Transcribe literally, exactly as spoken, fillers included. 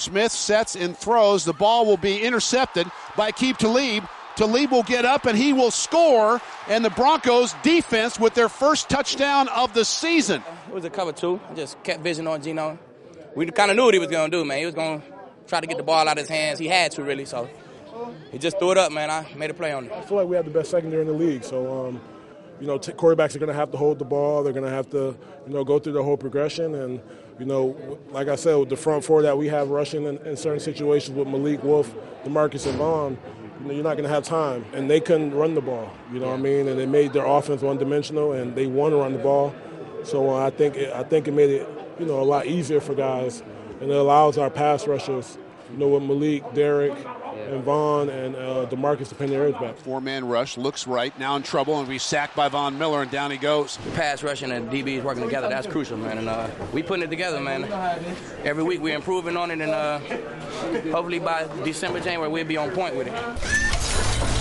Smith sets and throws. The ball will be intercepted by Aqib Talib. Talib will get up and he will score. And the Broncos defense with their first touchdown of the season. It was a cover two. I just kept vision on Geno. We kind of knew what he was going to do, man. He was going to try to get the ball out of his hands. He had to, really, so he just threw it up, man. I made a play on it. I feel like we have the best secondary in the league, so, um, you know, t- quarterbacks are going to have to hold the ball. They're going to have to, you know, go through the whole progression. And, you know, like I said, with the front four that we have rushing in, in certain situations with Malik, Wolf, DeMarcus, and Vaughn, you know, you're not going to have time. And they couldn't run the ball, you know what I mean? And they made their offense one-dimensional, and they want to run the ball. So uh, I think it, I think it made it, you know, a lot easier for guys. And it allows our pass rushers, you know, with Malik, Derek, and Vaughn, and uh, DeMarcus to pin their ears back. Four-man rush, looks right, now in trouble, and we sacked by Von Miller, and down he goes. Pass rushing and D Bs working together, that's crucial, man. And uh, we putting it together, man. Every week we're improving on it, and uh, hopefully by December, January, we'll be on point with it.